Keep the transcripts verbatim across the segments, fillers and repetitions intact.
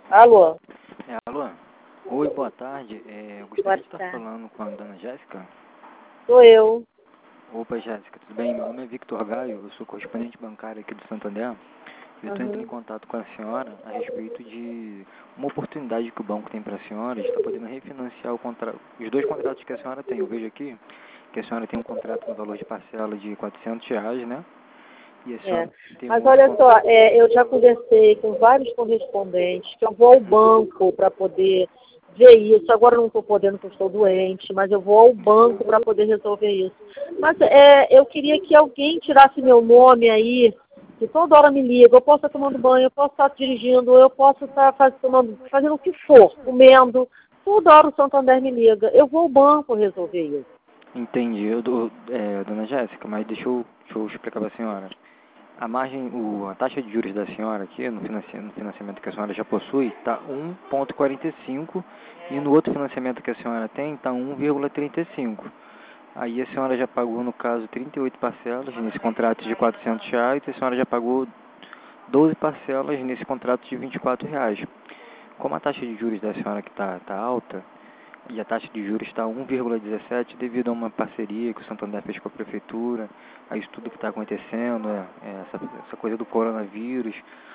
Alô? É, alô? Oi, boa tarde. É, eu Boa gostaria de estar tarde. falando com a dona Jéssica. Sou eu. Opa, Jéssica, tudo bem? Meu nome é Victor Gaio, eu sou correspondente bancário aqui do Santander. Eu estou entrando em Uhum. contato com a senhora a respeito de uma oportunidade que o banco tem para a senhora, de estar podendo refinanciar o contrato, os dois contratos que a senhora tem. Eu vejo aqui que a senhora tem um contrato no valor de parcela de quatrocentos reais, né? E a É. senhora tem um Mas outro olha contrato. só, é, eu já conversei com vários correspondentes que eu vou ao banco para poder ver isso. Agora eu não estou podendo porque eu estou doente, mas eu vou ao banco para poder resolver isso. Mas é, eu queria que alguém tirasse meu nome aí, que toda hora me liga. Eu posso estar tomando banho, eu posso estar dirigindo, eu posso estar faz, tomando, fazendo o que for, comendo. Toda hora o Santander me liga. Eu vou ao banco resolver isso. Entendi, eu, dou- é, dona Jéssica, mas deixa eu, deixa eu explicar para a senhora. A margem, o, a taxa de juros da senhora aqui, no financiamento, no financiamento que a senhora já possui, está um vírgula quarenta e cinco e no outro financiamento que a senhora tem está um vírgula trinta e cinco. Aí a senhora já pagou, no caso, trinta e oito parcelas nesse contrato de quatrocentos reais e a senhora já pagou doze parcelas nesse contrato de vinte e quatro reais. Como a taxa de juros da senhora que está tá alta, e a taxa de juros está um vírgula dezessete devido a uma parceria que o Santander fez com a prefeitura, a isso tudo que está acontecendo, é, é, essa, essa coisa do coronavírus,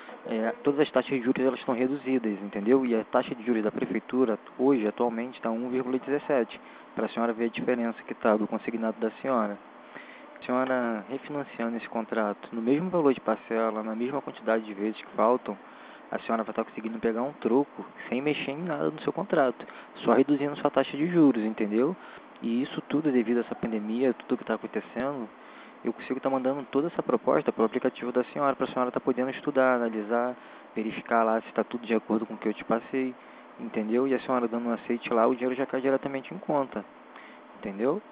é, todas as taxas de juros elas estão reduzidas, entendeu? E a taxa de juros da prefeitura hoje, atualmente, está um vírgula dezessete, para a senhora ver a diferença que está do consignado da senhora. A senhora refinanciando esse contrato no mesmo valor de parcela, na mesma quantidade de vezes que faltam, a senhora vai estar conseguindo pegar um troco sem mexer em nada no seu contrato, só reduzindo sua taxa de juros, entendeu? E isso tudo devido a essa pandemia, tudo que está acontecendo, eu consigo estar mandando toda essa proposta pelo aplicativo da senhora, para a senhora estar podendo estudar, analisar, verificar lá se está tudo de acordo com o que eu te passei, entendeu? E a senhora dando um aceite lá, o dinheiro já cai diretamente em conta, entendeu?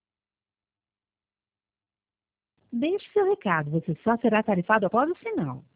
Deixe seu recado, você só será tarifado após o sinal.